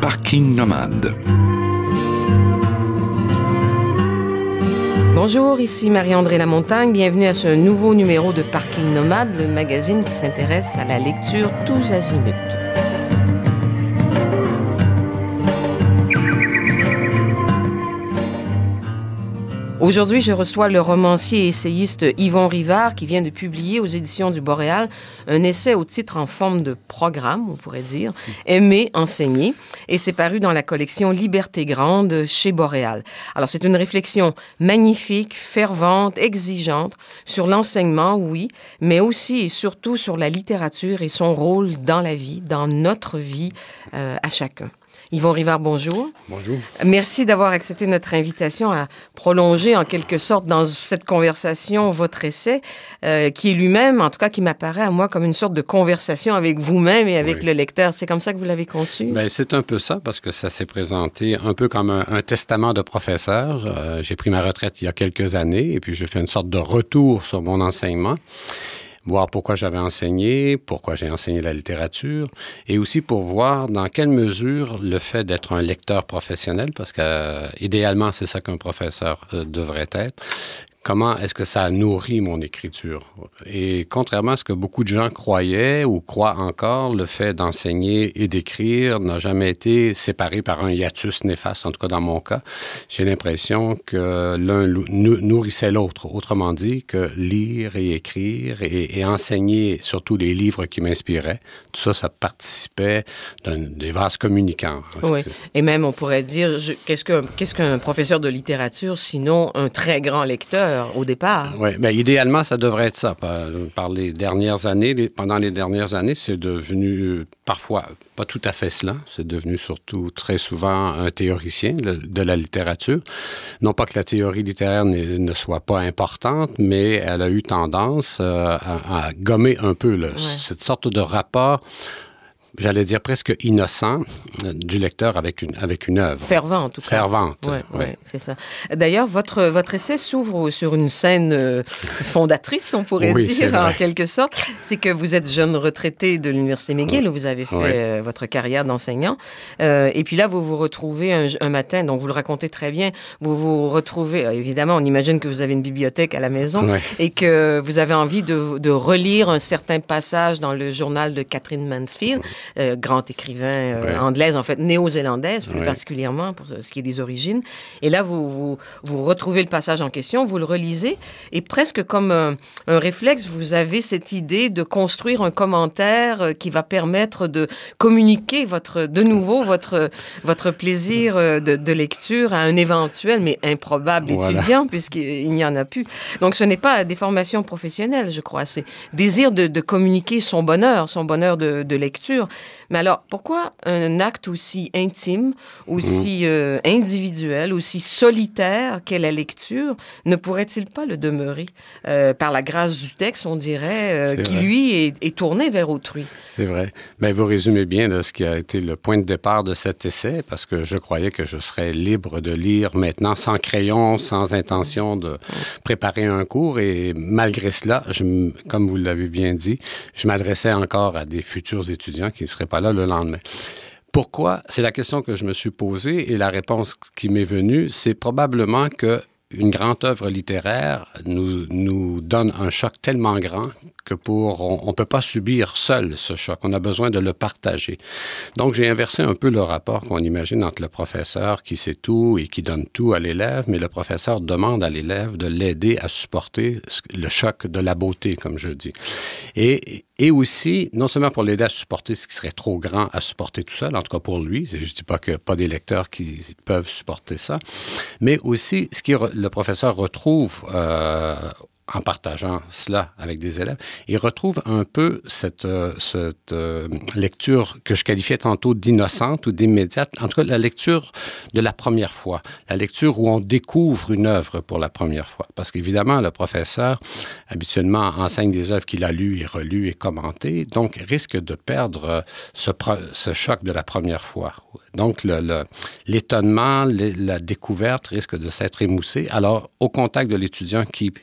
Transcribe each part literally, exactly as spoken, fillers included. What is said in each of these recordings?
Parking Nomade. Bonjour, ici Marie-André Lamontagne. Bienvenue à ce nouveau numéro de Parking Nomade, le magazine qui s'intéresse à la lecture tous azimuts. Aujourd'hui, je reçois le romancier et essayiste Yvon Rivard qui vient de publier aux éditions du Boréal un essai au titre en forme de programme, on pourrait dire, « Aimer, enseigner », et c'est paru dans la collection Liberté Grande chez Boréal. Alors, c'est une réflexion magnifique, fervente, exigeante sur l'enseignement, oui, mais aussi et surtout sur la littérature et son rôle dans la vie, dans notre vie euh, à chacun. Yvon Rivard, bonjour. Bonjour. Merci d'avoir accepté notre invitation à prolonger en quelque sorte dans cette conversation votre essai, euh, qui est lui-même, en tout cas qui m'apparaît à moi comme une sorte de conversation avec vous-même et avec oui. le lecteur. C'est comme ça que vous l'avez conçu? Bien, c'est un peu ça, parce que ça s'est présenté un peu comme un, un testament de professeur. Euh, j'ai pris ma retraite il y a quelques années et puis j'ai fait une sorte de retour sur mon enseignement. Voir pourquoi j'avais enseigné, pourquoi j'ai enseigné la littérature, et aussi pour voir dans quelle mesure le fait d'être un lecteur professionnel, parce que euh, idéalement c'est ça qu'un professeur euh, devrait être, comment est-ce que ça a nourri mon écriture? Et contrairement à ce que beaucoup de gens croyaient ou croient encore, le fait d'enseigner et d'écrire n'a jamais été séparé par un hiatus néfaste, en tout cas dans mon cas. J'ai l'impression que l'un nourrissait l'autre. Autrement dit, que lire et écrire et, et enseigner surtout les livres qui m'inspiraient, tout ça, ça participait d'un, des vases communicants. Oui, et même on pourrait dire, je, qu'est-ce que, qu'est-ce qu'un professeur de littérature, sinon un très grand lecteur? Au départ. Oui, bien, idéalement, ça devrait être ça. Par, par les dernières années, les, pendant les dernières années, c'est devenu parfois, pas tout à fait cela, c'est devenu surtout très souvent un théoricien de, de la littérature. Non pas que la théorie littéraire ne, ne soit pas importante, mais elle a eu tendance euh, à, à gommer un peu là, ouais. cette sorte de rapport, j'allais dire presque innocent, euh, du lecteur avec une, avec une œuvre. Fervent, en tout cas. Fervente, oui. Ouais, ouais, c'est ça. D'ailleurs, votre, votre essai s'ouvre sur une scène euh, fondatrice, on pourrait oui, dire, en quelque sorte. C'est que vous êtes jeune retraité de l'Université McGill, où vous avez fait ouais. euh, votre carrière d'enseignant. Euh, et puis là, vous vous retrouvez un, un matin, donc vous le racontez très bien, vous vous retrouvez, euh, évidemment, on imagine que vous avez une bibliothèque à la maison ouais. et que vous avez envie de, de relire un certain passage dans le journal de Catherine Mansfield, Euh, grand écrivain euh, ouais. anglaise, en fait, néo-zélandaise, plus ouais. particulièrement, pour ce qui est des origines. Et là, vous, vous, vous retrouvez le passage en question, vous le relisez, et presque comme un, un réflexe, vous avez cette idée de construire un commentaire euh, qui va permettre de communiquer votre, de nouveau votre, votre plaisir euh, de, de lecture à un éventuel, mais improbable voilà. étudiant, puisqu'il n'y en a plus. Donc, ce n'est pas des formations professionnelles, je crois. C'est désir de, de communiquer son bonheur, son bonheur de, de lecture. Mais alors, pourquoi un acte aussi intime, aussi euh, individuel, aussi solitaire qu'est la lecture, ne pourrait-il pas le demeurer euh, par la grâce du texte, on dirait, euh, qui, vrai. lui, est, est tourné vers autrui? C'est vrai. Bien, vous résumez bien là, ce qui a été le point de départ de cet essai, parce que je croyais que je serais libre de lire maintenant sans crayon, sans intention de préparer un cours, et malgré cela, je, comme vous l'avez bien dit, je m'adressais encore à des futurs étudiants qui ne seraient pas là le lendemain. Pourquoi? C'est la question que je me suis posée, et la réponse qui m'est venue, c'est probablement que une grande œuvre littéraire nous, nous donne un choc tellement grand que pour on ne peut pas subir seul ce choc. On a besoin de le partager. Donc, j'ai inversé un peu le rapport qu'on imagine entre le professeur qui sait tout et qui donne tout à l'élève, mais le professeur demande à l'élève de l'aider à supporter le choc de la beauté, comme je dis. Et, et aussi, non seulement pour l'aider à supporter ce qui serait trop grand à supporter tout seul, en tout cas pour lui, je ne dis pas qu'il n'y a pas des lecteurs qui peuvent supporter ça, mais aussi ce qui le professeur retrouve euh, en partageant cela avec des élèves, il retrouve un peu cette, euh, cette euh, lecture que je qualifiais tantôt d'innocente ou d'immédiate, en tout cas la lecture de la première fois, la lecture où on découvre une œuvre pour la première fois. Parce qu'évidemment, le professeur, habituellement, enseigne des œuvres qu'il a lues et relues et commentées, donc risque de perdre ce, ce choc de la première fois. Donc, le, le, l'étonnement, le, la découverte risque de s'être émoussé. Alors, au contact de l'étudiant qui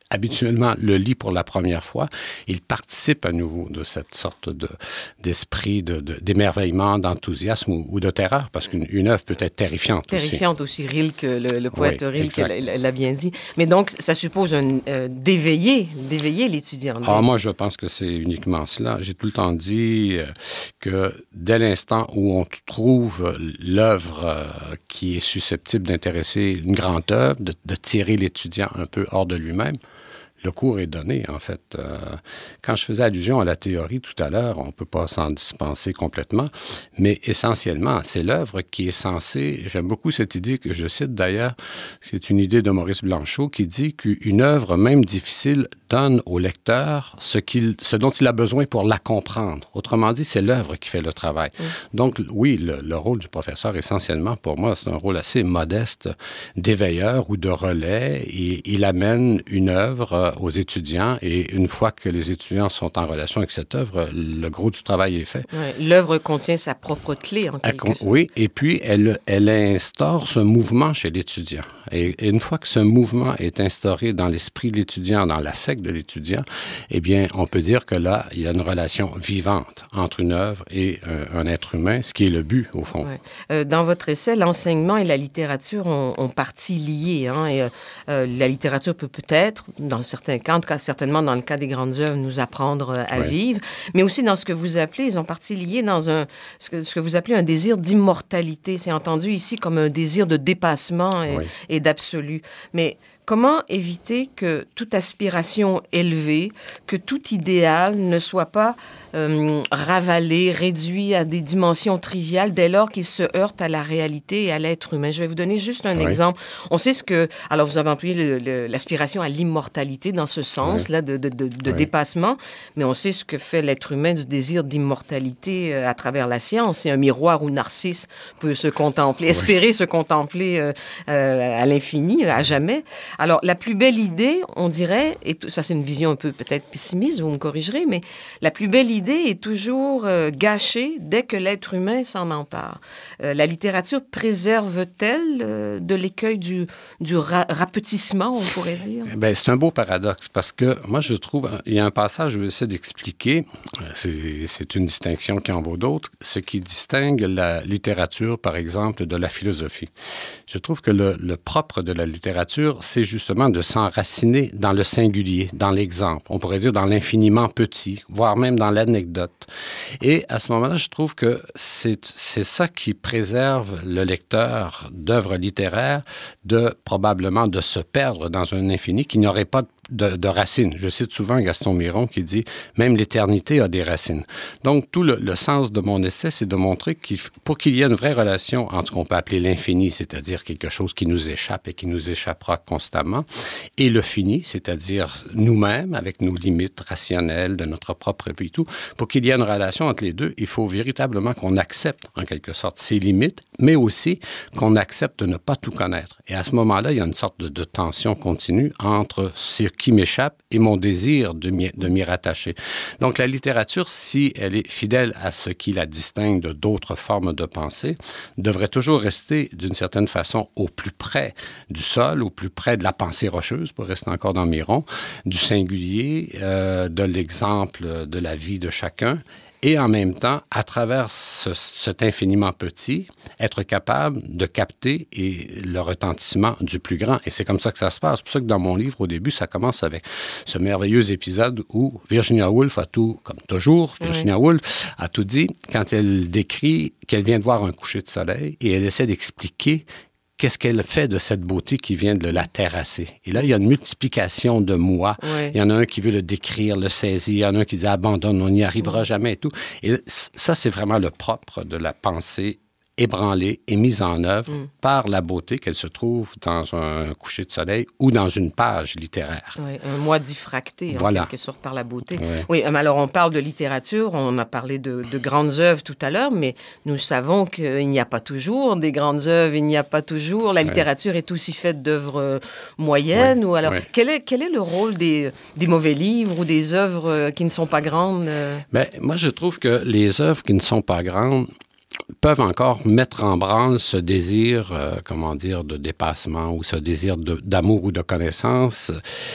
habituellement le lit pour la première fois, il participe à nouveau de cette sorte de, d'esprit de, de, d'émerveillement, d'enthousiasme ou, ou de terreur, parce qu'une une œuvre peut être terrifiante, terrifiante aussi. Terrifiante aussi, Rilke, le, le poète oui, Rilke l'a, l'a bien dit. Mais donc, ça suppose un, euh, d'éveiller, d'éveiller l'étudiant. Ah, moi, je pense que c'est uniquement cela. J'ai tout le temps dit euh, que dès l'instant où on trouve l'œuvre euh, qui est susceptible d'intéresser une grande œuvre, de, de tirer l'étudiant un peu hors de lui-même, le cours est donné, en fait. Euh, quand je faisais allusion à la théorie tout à l'heure, on ne peut pas s'en dispenser complètement, mais essentiellement, c'est l'œuvre qui est censée... J'aime beaucoup cette idée que je cite d'ailleurs, c'est une idée de Maurice Blanchot qui dit qu'une œuvre, même difficile, donne au lecteur ce, qu'il, ce dont il a besoin pour la comprendre. Autrement dit, c'est l'œuvre qui fait le travail. Mmh. Donc, oui, le, le rôle du professeur, essentiellement, pour moi, c'est un rôle assez modeste d'éveilleur ou de relais. Et il amène une œuvre aux étudiants et une fois que les étudiants sont en relation avec cette œuvre, le gros du travail est fait. Ouais, l'œuvre contient sa propre clé, en quelque sorte. Oui, et puis elle, elle instaure ce mouvement chez l'étudiant. Et, et une fois que ce mouvement est instauré dans l'esprit de l'étudiant, dans l'affect de l'étudiant, eh bien, on peut dire que là, il y a une relation vivante entre une œuvre et un, un être humain, ce qui est le but, au fond. Ouais. Euh, dans votre essai, l'enseignement et la littérature ont, ont partie liée. Hein, et, euh, la littérature peut peut-être, dans certains cas, en tout cas, certainement dans le cas des grandes œuvres, nous apprendre à ouais. vivre, mais aussi dans ce que vous appelez, ils ont partie liée dans un, ce que, ce que vous appelez un désir d'immortalité. C'est entendu ici comme un désir de dépassement et, ouais. et d'absolu. Mais comment éviter que toute aspiration élevée, que tout idéal ne soit pas euh, ravalé, réduit à des dimensions triviales dès lors qu'il se heurte à la réalité et à l'être humain? Je vais vous donner juste un oui. exemple. On sait ce que... Alors, vous avez employé le, le, l'aspiration à l'immortalité dans ce sens-là, oui. de, de, de, de oui. dépassement, mais on sait ce que fait l'être humain du désir d'immortalité euh, à travers la science. C'est un miroir où Narcisse peut se contempler, oui. espérer se contempler euh, euh, à l'infini, à jamais. Alors, la plus belle idée, on dirait, et t- ça c'est une vision un peu peut-être pessimiste, vous me corrigerez, mais la plus belle idée est toujours euh, gâchée dès que l'être humain s'en empare. Euh, la littérature préserve-t-elle euh, de l'écueil du, du ra- rapetissement, on pourrait dire? Bien, c'est un beau paradoxe parce que moi, je trouve, il y a un passage où j'essaie d'expliquer, c'est, c'est une distinction qui en vaut d'autres, ce qui distingue la littérature, par exemple, de la philosophie. Je trouve que le, le propre de la littérature, c'est justement de s'enraciner dans le singulier, dans l'exemple. On pourrait dire dans l'infiniment petit, voire même dans l'anecdote. Et à ce moment-là, je trouve que c'est, c'est ça qui préserve le lecteur d'œuvres littéraires de probablement de se perdre dans un infini qui n'aurait pas de De, de racines. Je cite souvent Gaston Miron qui dit « Même l'éternité a des racines ». Donc, tout le, le sens de mon essai, c'est de montrer qu'il pour qu'il y ait une vraie relation entre ce qu'on peut appeler l'infini, c'est-à-dire quelque chose qui nous échappe et qui nous échappera constamment, et le fini, c'est-à-dire nous-mêmes, avec nos limites rationnelles de notre propre vie et tout. Pour qu'il y ait une relation entre les deux, il faut véritablement qu'on accepte, en quelque sorte, ces limites, mais aussi qu'on accepte de ne pas tout connaître. Et à ce moment-là, il y a une sorte de, de tension continue entre ce qui m'échappe et mon désir de m'y, de m'y rattacher. Donc, la littérature, si elle est fidèle à ce qui la distingue de d'autres formes de pensée, devrait toujours rester, d'une certaine façon, au plus près du sol, au plus près de la pensée rocheuse, pour rester encore dans Miron, du singulier, euh, de l'exemple de la vie de chacun, et en même temps, à travers ce, cet infiniment petit, être capable de capter et le retentissement du plus grand. Et c'est comme ça que ça se passe. C'est pour ça que dans mon livre, au début, ça commence avec ce merveilleux épisode où Virginia Woolf a tout, comme toujours, Virginia oui. Woolf a tout dit quand elle décrit qu'elle vient de voir un coucher de soleil et elle essaie d'expliquer qu'est-ce qu'elle fait de cette beauté qui vient de la terrasser. Et là, il y a une multiplication de moi. Oui. Il y en a un qui veut le décrire, le saisir. Il y en a un qui dit « abandonne, on n'y arrivera oui. jamais » et tout. Et ça, c'est vraiment le propre de la pensée ébranlée et mise en œuvre mm. par la beauté qu'elle se trouve dans un coucher de soleil ou dans une page littéraire. Oui, un moi diffracté, voilà. en quelque sorte, par la beauté. Oui. oui, mais alors on parle de littérature, on a parlé de, de grandes œuvres tout à l'heure, mais nous savons qu'il n'y a pas toujours des grandes œuvres, il n'y a pas toujours... La littérature oui. est aussi faite d'œuvres moyennes. Oui. Ou alors, oui. quel, est, quel est le rôle des, des mauvais livres ou des œuvres qui ne sont pas grandes? Bien, moi, je trouve que les œuvres qui ne sont pas grandes peuvent encore mettre en branle ce désir, euh, comment dire, de dépassement ou ce désir de, d'amour ou de connaissance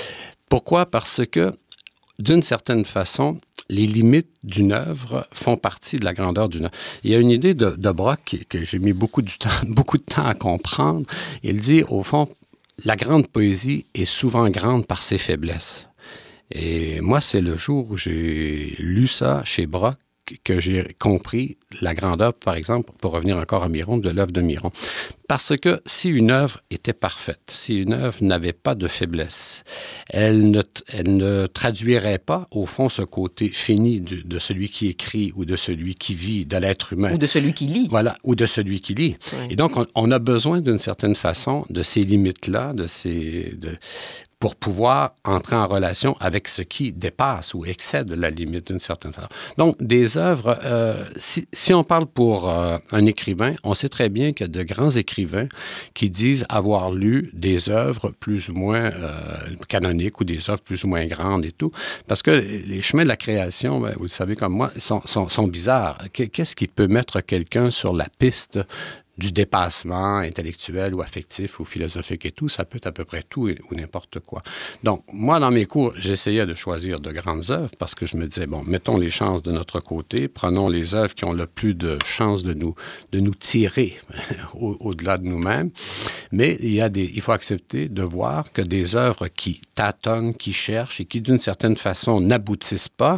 Pourquoi? Parce que, d'une certaine façon, les limites d'une œuvre font partie de la grandeur d'une œuvre. Il y a une idée de, de Brock qui, que j'ai mis beaucoup, du temps, beaucoup de temps à comprendre. Il dit, au fond, la grande poésie est souvent grande par ses faiblesses. Et moi, c'est le jour où j'ai lu ça chez Brock que j'ai compris la grandeur, par exemple, pour revenir encore à Miron, de l'œuvre de Miron. Parce que si une œuvre était parfaite, si une œuvre n'avait pas de faiblesse, elle ne, elle ne traduirait pas, au fond, ce côté fini du, de celui qui écrit ou de celui qui vit, de l'être humain. Ou de celui qui lit. Voilà, ou de celui qui lit. Oui. Et donc, on, on a besoin, d'une certaine façon, de ces limites-là, de ces... De, pour pouvoir entrer en relation avec ce qui dépasse ou excède la limite d'une certaine façon. Donc, des œuvres, euh, si, si on parle pour euh, un écrivain, on sait très bien qu'il y a de grands écrivains qui disent avoir lu des œuvres plus ou moins euh, canoniques ou des œuvres plus ou moins grandes et tout, parce que les chemins de la création, ben, vous le savez comme moi, sont, sont, sont bizarres. Qu'est-ce qui peut mettre quelqu'un sur la piste du dépassement intellectuel ou affectif ou philosophique et tout, ça peut être à peu près tout et, ou n'importe quoi. Donc, moi, dans mes cours, j'essayais de choisir de grandes œuvres parce que je me disais, bon, mettons les chances de notre côté, prenons les œuvres qui ont le plus de chances de nous, de nous tirer au, au-delà de nous-mêmes. Mais il y a des, il faut accepter de voir que des œuvres qui tâtonnent, qui cherchent et qui, d'une certaine façon, n'aboutissent pas,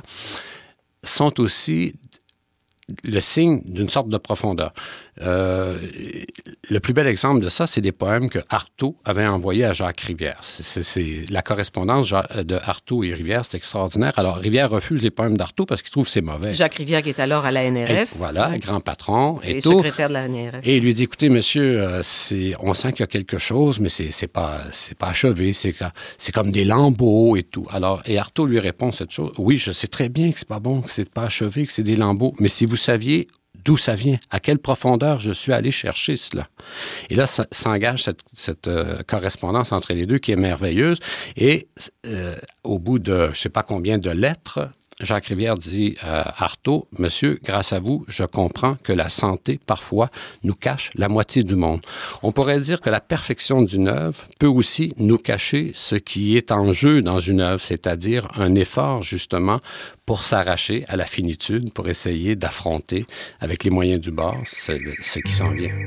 sont aussi le signe d'une sorte de profondeur. Euh, le plus bel exemple de ça, c'est des poèmes que Artaud avait envoyés à Jacques Rivière. C'est, c'est, c'est la correspondance de Artaud et Rivière, c'est extraordinaire. Alors, Rivière refuse les poèmes d'Artaud parce qu'il trouve que c'est mauvais. Jacques Rivière, qui est alors à la N R F. Et, voilà, grand patron. Et, et secrétaire de la N R F. Et il lui dit, écoutez, monsieur, euh, c'est, on sent qu'il y a quelque chose, mais c'est, c'est, pas, c'est pas achevé, c'est, c'est comme des lambeaux et tout. Alors, et Artaud lui répond cette chose, oui, je sais très bien que c'est pas bon, que c'est pas achevé, que c'est des lambeaux, mais si vous saviez d'où ça vient, à quelle profondeur je suis allé chercher cela. Et là, ça, s'engage cette, cette euh, correspondance entre les deux qui est merveilleuse. Et euh, au bout de je ne sais pas combien de lettres, Jacques Rivière dit à Artaud, « Monsieur, grâce à vous, je comprends que la santé, parfois, nous cache la moitié du monde. » On pourrait dire que la perfection d'une œuvre peut aussi nous cacher ce qui est en jeu dans une œuvre, c'est-à-dire un effort, justement, pour s'arracher à la finitude, pour essayer d'affronter, avec les moyens du bord, ce, ce qui s'en vient.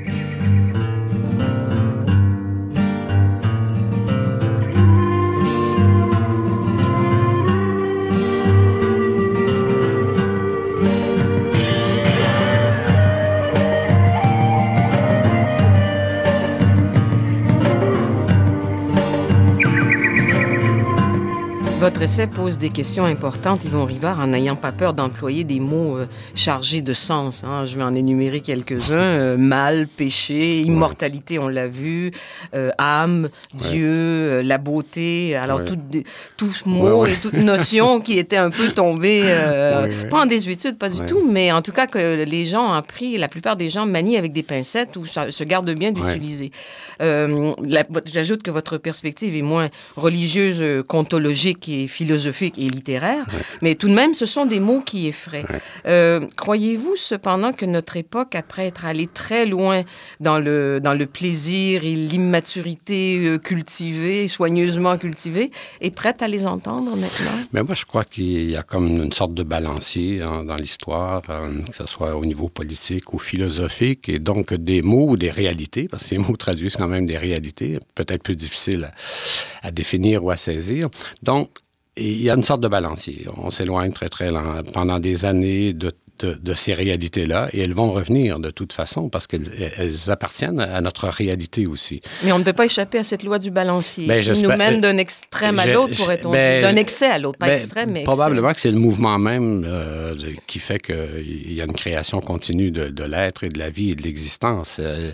Votre essai pose des questions importantes, Yvon Rivard, en n'ayant pas peur d'employer des mots euh, chargés de sens. Hein. Je vais en énumérer quelques-uns. Euh, mal, péché, immortalité, on l'a vu, euh, âme, ouais. Dieu, euh, la beauté. Alors, ouais. tous tout mots ouais, ouais. et toute notion qui étaient un peu tombés, euh, ouais, ouais. pas en désuétude, pas du ouais. tout, mais en tout cas que les gens ont pris, la plupart des gens manient avec des pincettes ou se gardent bien d'utiliser. Ouais. Euh, la, j'ajoute que votre perspective est moins religieuse, contologique et philosophique et littéraire, ouais. mais tout de même, ce sont des mots qui effraient. Ouais. Euh, croyez-vous cependant que notre époque, après être allée très loin dans le, dans le plaisir et l'immaturité euh, cultivée, soigneusement cultivée, est prête à les entendre maintenant? Mais moi, je crois qu'il y a comme une sorte de balancier hein, dans l'histoire, euh, que ce soit au niveau politique ou philosophique, et donc des mots ou des réalités, parce que ces mots traduisent quand même des réalités, peut-être plus difficiles à, à définir ou à saisir. Donc, et il y a une sorte de balancier. On s'éloigne très, très lent, pendant des années de, de, de ces réalités-là et elles vont revenir de toute façon parce qu'elles elles appartiennent à notre réalité aussi. Mais on ne peut pas échapper à cette loi du balancier. Ben, qui nous mène d'un extrême à l'autre, pourrait-on ben, dire. D'un excès à l'autre, pas ben, extrême, mais probablement excès. Que c'est le mouvement même euh, de, qui fait qu'il y a une création continue de, de l'être et de la vie et de l'existence. Euh,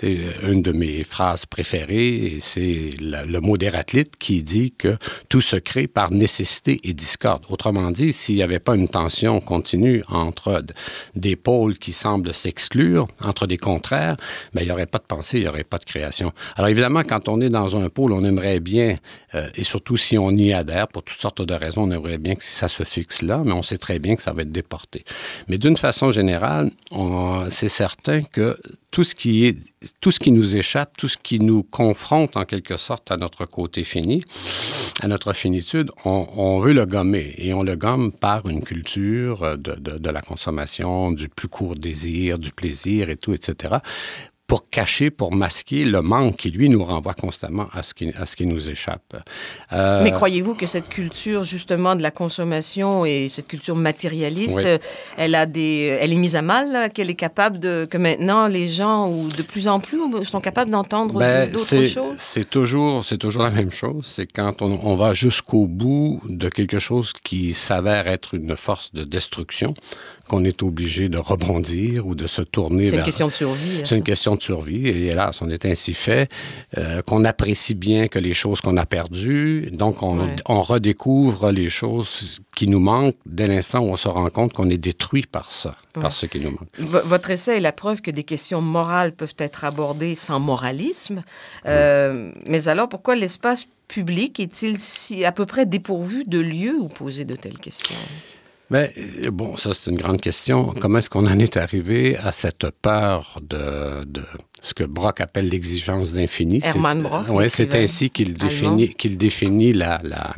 une de mes phrases préférées, c'est la, le mot d'Héraclite qui dit que tout se crée par nécessité et discorde. Autrement dit, s'il n'y avait pas une tension continue entre des pôles qui semblent s'exclure, entre des contraires, bien, il n'y aurait pas de pensée, il n'y aurait pas de création. Alors évidemment, quand on est dans un pôle, on aimerait bien, euh, et surtout si on y adhère, pour toutes sortes de raisons, on aimerait bien que ça se fixe là, mais on sait très bien que ça va être déporté. Mais d'une façon générale, on, c'est certain que tout ce qui est, tout ce qui nous échappe, tout ce qui nous confronte en quelque sorte à notre côté fini, à notre finitude, on, on veut le gommer. Et on le gomme par une culture de, de, de la consommation, du plus court désir, du plaisir et tout, et cetera, pour cacher, pour masquer le manque qui, lui, nous renvoie constamment à ce qui, à ce qui nous échappe. Euh... Mais croyez-vous que cette culture, justement, de la consommation et cette culture matérialiste, oui. elle, a des, elle est mise à mal, là, qu'elle est capable de... que maintenant, les gens, ou de plus en plus, sont capables d'entendre ben, d'autres c'est, choses? C'est toujours, c'est toujours la même chose. C'est quand on, on va jusqu'au bout de quelque chose qui s'avère être une force de destruction, qu'on est obligé de rebondir ou de se tourner vers... C'est une question de survie. C'est ça. Une question de survie. Et hélas, on est ainsi fait, euh, qu'on apprécie bien que les choses qu'on a perdues. Donc, on, ouais. on redécouvre les choses qui nous manquent dès l'instant où on se rend compte qu'on est détruit par ça, ouais. par ce qui nous manque. V- votre essai est la preuve que des questions morales peuvent être abordées sans moralisme. Euh, ouais. Mais alors, pourquoi l'espace public est-il si à peu près dépourvu de lieux où poser de telles questions? Bien, bon, ça, c'est une grande question. Comment est-ce qu'on en est arrivé à cette peur de, de ce que Brock appelle l'exigence d'infini? Hermann Brock. Oui, c'est ainsi qu'il définit, qu'il définit la, la,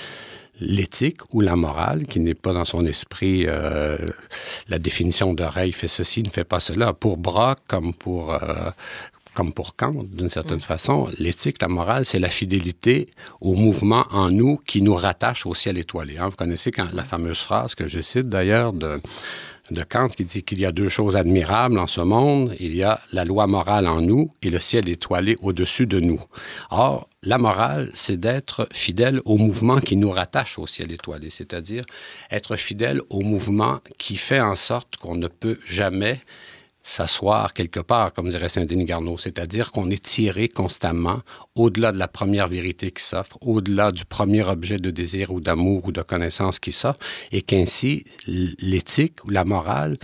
l'éthique ou la morale, qui n'est pas dans son esprit euh, la définition de Ray fait ceci, ne fait pas cela. Pour Brock, comme pour... Euh, comme pour Kant, d'une certaine mmh. façon, l'éthique, la morale, c'est la fidélité au mouvement en nous qui nous rattache au ciel étoilé. Hein? Vous connaissez quand, la fameuse phrase que je cite d'ailleurs de, de Kant qui dit qu'il y a deux choses admirables en ce monde. Il y a la loi morale en nous et le ciel étoilé au-dessus de nous. Or, la morale, c'est d'être fidèle au mouvement qui nous rattache au ciel étoilé, c'est-à-dire être fidèle au mouvement qui fait en sorte qu'on ne peut jamais s'asseoir quelque part, comme dirait Saint-Denis Garneau, c'est-à-dire qu'on est tiré constamment au-delà de la première vérité qui s'offre, au-delà du premier objet de désir ou d'amour ou de connaissance qui s'offre, et qu'ainsi, l'éthique ou la morale,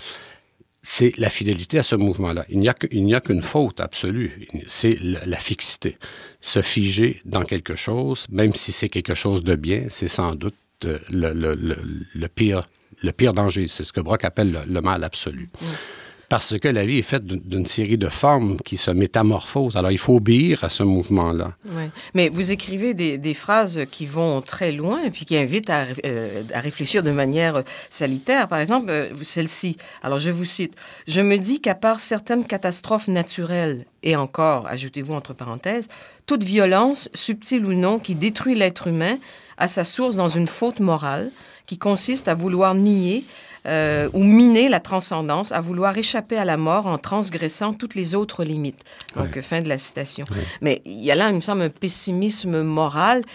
c'est la fidélité à ce mouvement-là. Il n'y a, il n'y a qu'une faute absolue, c'est la fixité. Se figer dans quelque chose, même si c'est quelque chose de bien, c'est sans doute le, le, le, le, pire, le pire danger. C'est ce que Brock appelle le, le mal absolu. Mmh. Parce que la vie est faite d'une série de formes qui se métamorphosent. Alors, il faut obéir à ce mouvement-là. Oui. Mais vous écrivez des, des phrases qui vont très loin et puis qui invitent à, euh, à réfléchir de manière salutaire. Par exemple, euh, celle-ci. Alors, je vous cite. « Je me dis qu'à part certaines catastrophes naturelles, et encore, ajoutez-vous entre parenthèses, toute violence, subtile ou non, qui détruit l'être humain, a sa source dans une faute morale qui consiste à vouloir nier Euh, ou miner la transcendance, à vouloir échapper à la mort en transgressant toutes les autres limites. » Donc, ouais. fin de la citation. Ouais. Mais il y a là, il me semble, un pessimisme moral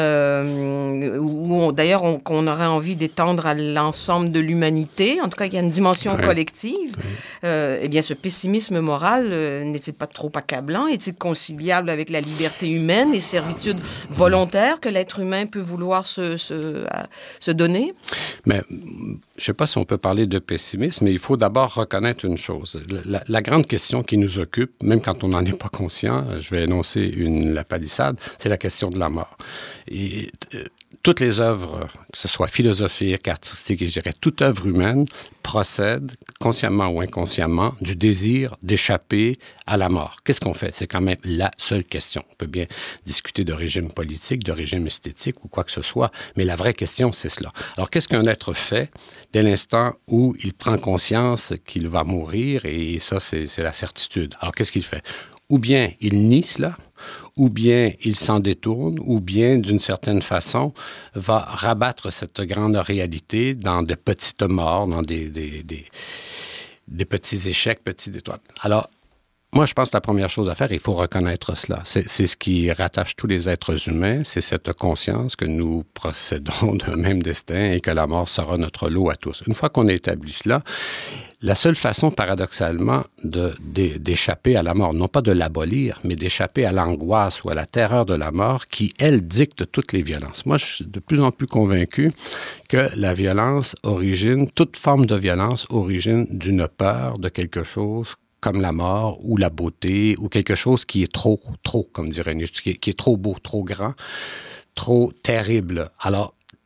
euh, où, on, d'ailleurs, on, qu'on aurait envie d'étendre à l'ensemble de l'humanité. En tout cas, il y a une dimension ouais. collective. Ouais. Euh, eh bien, ce pessimisme moral euh, n'est-il pas trop accablant? Est-il conciliable avec la liberté humaine et servitude volontaire que l'être humain peut vouloir se, se, à, se donner? Mais je ne sais pas si on peut parler de pessimisme, mais il faut d'abord reconnaître une chose. La, la grande question qui nous occupe, même quand on n'en est pas conscient, je vais énoncer une, la palissade, c'est la question de la mort. Et euh, toutes les œuvres, que ce soit philosophiques, artistiques, et je dirais toute œuvre humaine, procède, consciemment ou inconsciemment, du désir d'échapper à la mort. Qu'est-ce qu'on fait? C'est quand même la seule question. On peut bien discuter de régime politique, de régime esthétique ou quoi que ce soit, mais la vraie question, c'est cela. Alors, qu'est-ce qu'un être fait dès l'instant où il prend conscience qu'il va mourir? Et ça, c'est, c'est la certitude. Alors, qu'est-ce qu'il fait? Ou bien il nie cela, ou bien il s'en détourne, ou bien, d'une certaine façon, va rabattre cette grande réalité dans de petites morts, dans des, des, des, des petits échecs, petites étoiles. Alors, moi, je pense que la première chose à faire, il faut reconnaître cela. C'est, c'est ce qui rattache tous les êtres humains, c'est cette conscience que nous procédons d'un même destin et que la mort sera notre lot à tous. Une fois qu'on a établi cela, la seule façon, paradoxalement, de, de, d'échapper à la mort, non pas de l'abolir, mais d'échapper à l'angoisse ou à la terreur de la mort qui, elle, dicte toutes les violences. Moi, je suis de plus en plus convaincu que la violence origine, toute forme de violence origine d'une peur de quelque chose comme la mort ou la beauté ou quelque chose qui est trop, trop, comme dirait Nietzsche, qui est, qui est trop beau, trop grand, trop terrible. Alors,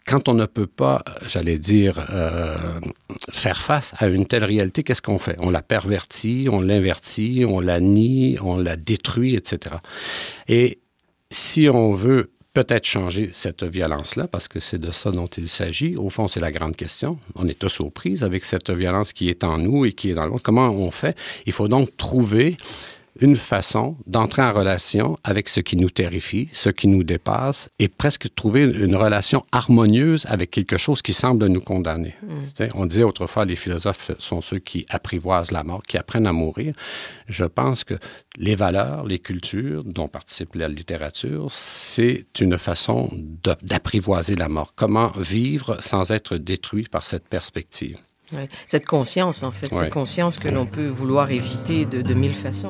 quand on ne peut pas, j'allais dire, euh, faire face à une telle réalité, qu'est-ce qu'on fait? On la pervertit, on l'invertit, on la nie, on la détruit, et cetera. Et si on veut peut-être changer cette violence-là, parce que c'est de ça dont il s'agit. Au fond, c'est la grande question. On est tous aux prises avec cette violence qui est en nous et qui est dans l'autre. Comment on fait? Il faut donc trouver une façon d'entrer en relation avec ce qui nous terrifie, ce qui nous dépasse, et presque trouver une relation harmonieuse avec quelque chose qui semble nous condamner. Mm. On disait autrefois, les philosophes sont ceux qui apprivoisent la mort, qui apprennent à mourir. Je pense que les valeurs, les cultures dont participe la littérature, c'est une façon de, d'apprivoiser la mort. Comment vivre sans être détruit par cette perspective. Ouais. Cette conscience, en fait, ouais. Cette conscience que l'on peut vouloir éviter de, de mille façons.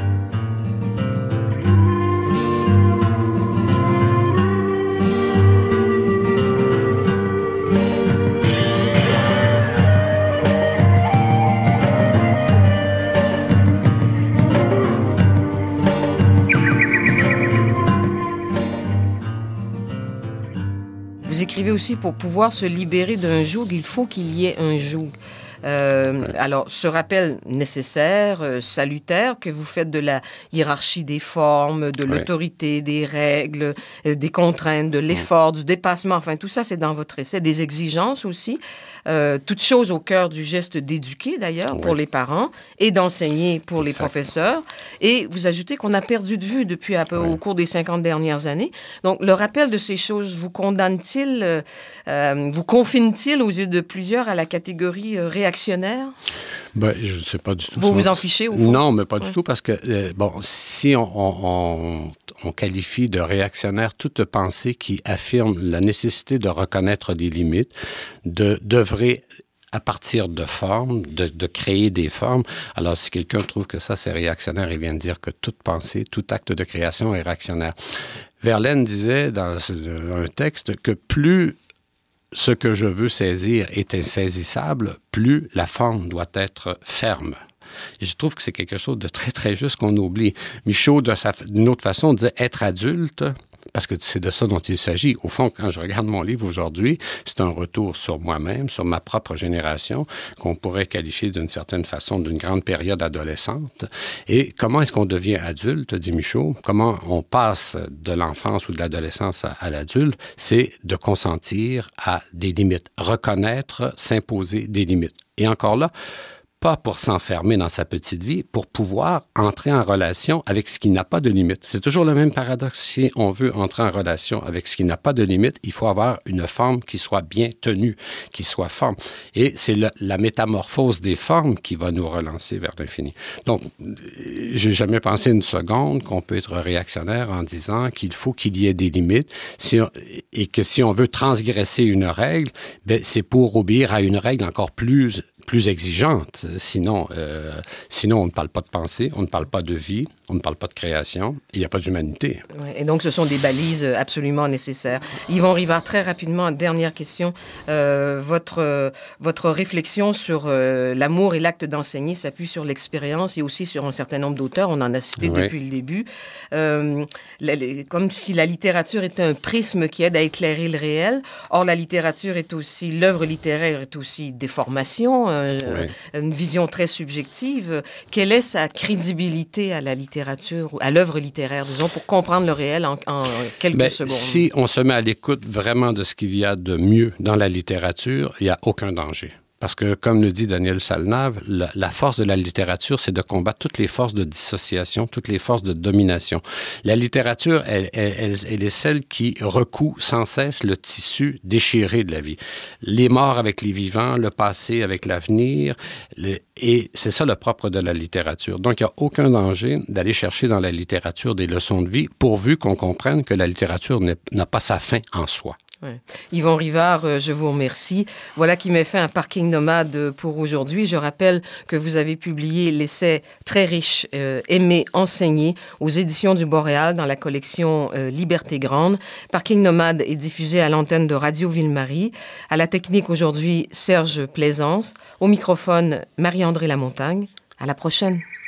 Vous écrivez aussi, pour pouvoir se libérer d'un joug, il faut qu'il y ait un joug. Euh, ouais. Alors, ce rappel nécessaire, euh, salutaire, que vous faites de la hiérarchie des formes, de ouais. l'autorité, des règles, euh, des contraintes, de l'effort, ouais. du dépassement, enfin, tout ça, c'est dans votre essai. Des exigences aussi, euh, toutes choses au cœur du geste d'éduquer, d'ailleurs, ouais. pour les parents, et d'enseigner pour les Exactement. Professeurs. Et vous ajoutez qu'on a perdu de vue depuis un peu ouais. au cours des cinquante dernières années. Donc, le rappel de ces choses vous condamne-t-il, euh, euh, vous confine-t-il aux yeux de plusieurs à la catégorie euh, réactionnaire? Ben, je ne sais pas du tout. Vous vous en fichez, au fond? Non, mais pas du ouais. tout, parce que, euh, bon, si on, on, on qualifie de réactionnaire toute pensée qui affirme la nécessité de reconnaître des limites, de, d'œuvrer à partir de formes, de, de créer des formes. Alors, si quelqu'un trouve que ça, c'est réactionnaire, il vient de dire que toute pensée, tout acte de création est réactionnaire. Verlaine disait dans un texte que plus ce que je veux saisir est insaisissable, plus la forme doit être ferme. Et je trouve que c'est quelque chose de très, très juste qu'on oublie. Michaud, de sa, d'une autre façon, disait être adulte, parce que c'est de ça dont il s'agit. Au fond, quand je regarde mon livre aujourd'hui, c'est un retour sur moi-même, sur ma propre génération, qu'on pourrait qualifier d'une certaine façon d'une grande période adolescente. Et comment est-ce qu'on devient adulte, dit Michaud? Comment on passe de l'enfance ou de l'adolescence à, à l'adulte? C'est de consentir à des limites, reconnaître, s'imposer des limites. Et encore là, pas pour s'enfermer dans sa petite vie, pour pouvoir entrer en relation avec ce qui n'a pas de limite. C'est toujours le même paradoxe. Si on veut entrer en relation avec ce qui n'a pas de limite, il faut avoir une forme qui soit bien tenue, qui soit forme. Et c'est le, la métamorphose des formes qui va nous relancer vers l'infini. Donc, j'ai jamais pensé une seconde qu'on peut être réactionnaire en disant qu'il faut qu'il y ait des limites si on, et que si on veut transgresser une règle, ben, c'est pour obéir à une règle encore plus plus exigeante. Sinon, euh, sinon, on ne parle pas de pensée, on ne parle pas de vie, on ne parle pas de création, il n'y a pas d'humanité. Ouais, et donc, ce sont des balises absolument nécessaires. Yvon Rivard, très rapidement, dernière question. Euh, votre, euh, votre réflexion sur euh, l'amour et l'acte d'enseigner s'appuie sur l'expérience et aussi sur un certain nombre d'auteurs. On en a cité oui. depuis le début. Euh, la, les, comme si la littérature était un prisme qui aide à éclairer le réel. Or, la littérature est aussi, l'œuvre littéraire est aussi des formations, Euh, oui. une vision très subjective. Quelle est sa crédibilité à la littérature, à l'œuvre littéraire, disons, pour comprendre le réel en, en quelques Bien, secondes? Si on se met à l'écoute vraiment de ce qu'il y a de mieux dans la littérature, il n'y a aucun danger. Parce que, comme le dit Daniel Salnave, la, la force de la littérature, c'est de combattre toutes les forces de dissociation, toutes les forces de domination. La littérature, elle, elle, elle, elle est celle qui recoue sans cesse le tissu déchiré de la vie. Les morts avec les vivants, le passé avec l'avenir, le, et c'est ça le propre de la littérature. Donc, il n'y a aucun danger d'aller chercher dans la littérature des leçons de vie, pourvu qu'on comprenne que la littérature n'a pas sa fin en soi. Ouais. Yvon Rivard, je vous remercie. Voilà qui met fin à Parking Nomade pour aujourd'hui. Je rappelle que vous avez publié l'essai très riche euh, « Aimer, enseigner » aux éditions du Boréal dans la collection euh, Liberté Grande. Parking Nomade est diffusé à l'antenne de Radio Ville-Marie. À la technique aujourd'hui, Serge Plaisance. Au microphone, Marie-André Lamontagne. À la prochaine.